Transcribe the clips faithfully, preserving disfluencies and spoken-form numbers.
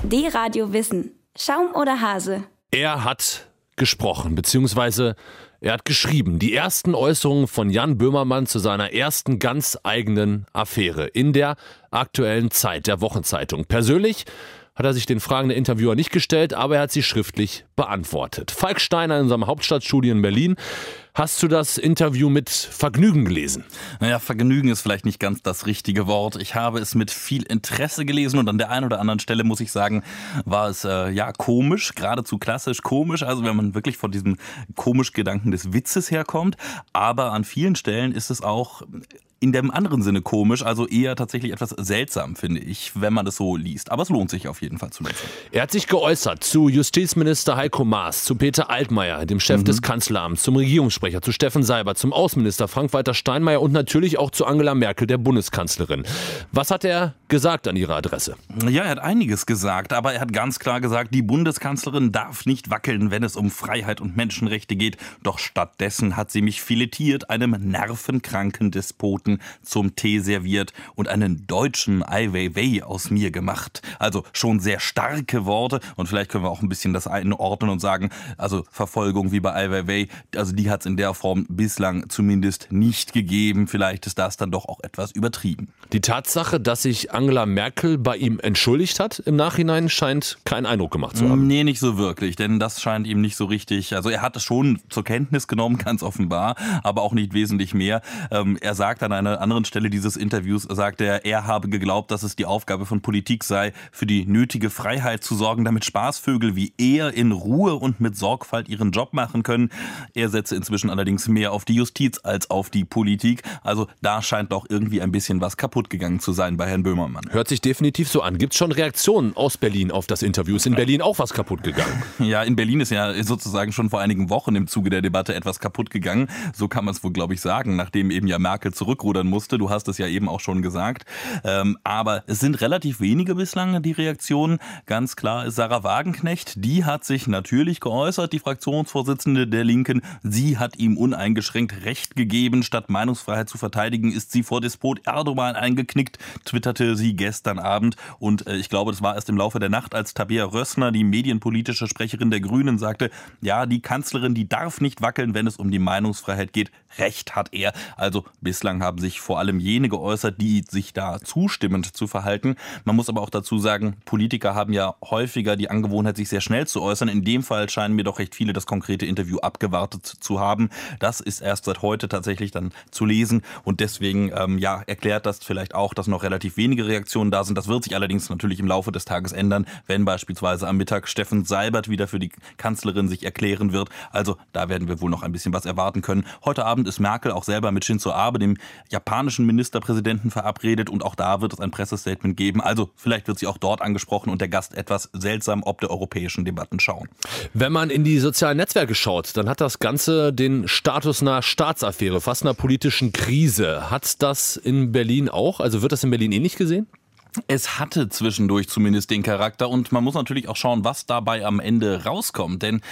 D-Radio Wissen. Schaum oder Hase? Er hat gesprochen, beziehungsweise er hat geschrieben. Die ersten Äußerungen von Jan Böhmermann zu seiner ersten ganz eigenen Affäre in der Aktuellen Zeit, der Wochenzeitung. Persönlich hat er sich den Fragen der Interviewer nicht gestellt, aber er hat sie schriftlich beantwortet. Falk Steiner in unserem Hauptstadtstudio in Berlin. Hast du das Interview mit Vergnügen gelesen? Naja, Vergnügen ist vielleicht nicht ganz das richtige Wort. Ich habe es mit viel Interesse gelesen und an der einen oder anderen Stelle, muss ich sagen, war es äh, ja komisch, geradezu klassisch komisch, also wenn man wirklich von diesem komisch Gedanken des Witzes herkommt. Aber an vielen Stellen ist es auch in dem anderen Sinne komisch, also eher tatsächlich etwas seltsam, finde ich, wenn man das so liest. Aber es lohnt sich auf jeden Fall zu lesen. Er hat sich geäußert zu Justizminister Heiko Maas, zu Peter Altmaier, dem Chef mhm. des Kanzleramts, zum Regierungssprecher, zu Steffen Seibert, zum Außenminister Frank-Walter Steinmeier und natürlich auch zu Angela Merkel, der Bundeskanzlerin. Was hat er gesagt an ihre Adresse? Ja, er hat einiges gesagt, aber er hat ganz klar gesagt, die Bundeskanzlerin darf nicht wackeln, wenn es um Freiheit und Menschenrechte geht. Doch stattdessen hat sie mich filetiert, einem nervenkranken Despoten zum Tee serviert und einen deutschen Ai Weiwei aus mir gemacht. Also schon sehr starke Worte und vielleicht können wir auch ein bisschen das einordnen und sagen, also Verfolgung wie bei Ai Weiwei, also die hat es in der Form bislang zumindest nicht gegeben. Vielleicht ist das dann doch auch etwas übertrieben. Die Tatsache, dass sich Angela Merkel bei ihm entschuldigt hat, im Nachhinein scheint keinen Eindruck gemacht zu haben. Nee, nicht so wirklich, denn das scheint ihm nicht so richtig, also er hat es schon zur Kenntnis genommen, ganz offenbar, aber auch nicht wesentlich mehr. Ähm, er sagt an einer anderen Stelle dieses Interviews, sagt er, er habe geglaubt, dass es die Aufgabe von Politik sei, für die nötige Freiheit zu sorgen, damit Spaßvögel wie er in Ruhe und mit Sorgfalt ihren Job machen können. Er setze inzwischen allerdings mehr auf die Justiz als auf die Politik. Also da scheint doch irgendwie ein bisschen was kaputt gegangen zu sein bei Herrn Böhmermann. Hört sich definitiv so an. Gibt es schon Reaktionen aus Berlin auf das Interview? Ist in Berlin auch was kaputt gegangen? Ja, in Berlin ist ja sozusagen schon vor einigen Wochen im Zuge der Debatte etwas kaputt gegangen. So kann man es wohl, glaube ich, sagen, nachdem eben ja Merkel zurückrudern musste. Du hast es ja eben auch schon gesagt. Ähm, aber es sind relativ wenige bislang die Reaktionen. Ganz klar ist Sarah Wagenknecht. Die hat sich natürlich geäußert, die Fraktionsvorsitzende der Linken. Sie hat ihm uneingeschränkt Recht gegeben. Statt Meinungsfreiheit zu verteidigen, ist sie vor Despot Erdogan eingeknickt, twitterte sie gestern Abend. Und äh, ich glaube, das war erst im Laufe der Nacht, als Tabea Rössner, die medienpolitische Sprecherin der Grünen, sagte, ja, die Kanzlerin, die darf nicht wackeln, wenn es um die Meinungsfreiheit geht. Recht hat er. Also bislang haben sich vor allem jene geäußert, die sich da zustimmend zu verhalten. Man muss aber auch dazu sagen, Politiker haben ja häufiger die Angewohnheit, sich sehr schnell zu äußern. In dem Fall scheinen mir doch recht viele das konkrete Interview abgewartet zu haben. Das ist erst seit heute tatsächlich dann zu lesen und deswegen ähm, ja erklärt das vielleicht auch, dass noch relativ wenige Reaktionen da sind. Das wird sich allerdings natürlich im Laufe des Tages ändern, wenn beispielsweise am Mittag Steffen Seibert wieder für die Kanzlerin sich erklären wird. Also da werden wir wohl noch ein bisschen was erwarten können. Heute Abend ist Merkel auch selber mit Shinzo Abe, dem japanischen Ministerpräsidenten, verabredet und auch da wird es ein Pressestatement geben. Also vielleicht wird sie auch dort angesprochen und der Gast etwas seltsam ob der europäischen Debatten schauen. Wenn man in die sozialen Netzwerke schaut, dann hat das Ganze den Status einer Staatsaffäre, fast einer politischen Krise. Hat das in Berlin auch? Also wird das in Berlin ähnlich gesehen? Es hatte zwischendurch zumindest den Charakter und man muss natürlich auch schauen, was dabei am Ende rauskommt, denn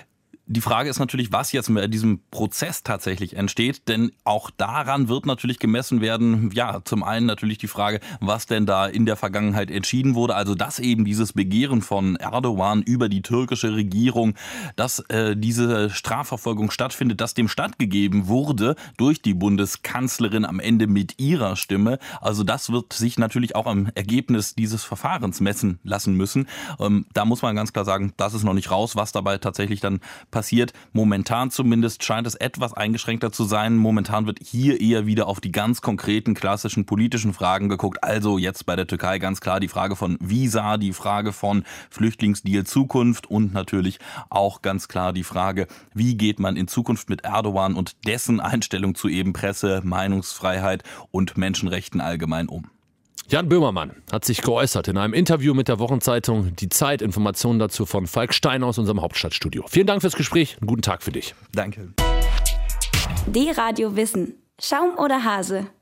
die Frage ist natürlich, was jetzt mit diesem Prozess tatsächlich entsteht, denn auch daran wird natürlich gemessen werden, ja, zum einen natürlich die Frage, was denn da in der Vergangenheit entschieden wurde, also dass eben dieses Begehren von Erdogan über die türkische Regierung, dass äh, diese Strafverfolgung stattfindet, dass dem stattgegeben wurde durch die Bundeskanzlerin am Ende mit ihrer Stimme, also das wird sich natürlich auch am Ergebnis dieses Verfahrens messen lassen müssen. Ähm, da muss man ganz klar sagen, das ist noch nicht raus, was dabei tatsächlich dann passiert. Passiert. Momentan zumindest scheint es etwas eingeschränkter zu sein. Momentan wird hier eher wieder auf die ganz konkreten klassischen politischen Fragen geguckt. Also jetzt bei der Türkei ganz klar die Frage von Visa, die Frage von Flüchtlingsdeal Zukunft und natürlich auch ganz klar die Frage, wie geht man in Zukunft mit Erdogan und dessen Einstellung zu eben Presse, Meinungsfreiheit und Menschenrechten allgemein um. Jan Böhmermann hat sich geäußert in einem Interview mit der Wochenzeitung Die Zeit. Informationen dazu von Falk Steiner aus unserem Hauptstadtstudio. Vielen Dank fürs Gespräch. Einen guten Tag für dich. Danke. D-Radio Wissen. Schaum oder Hase?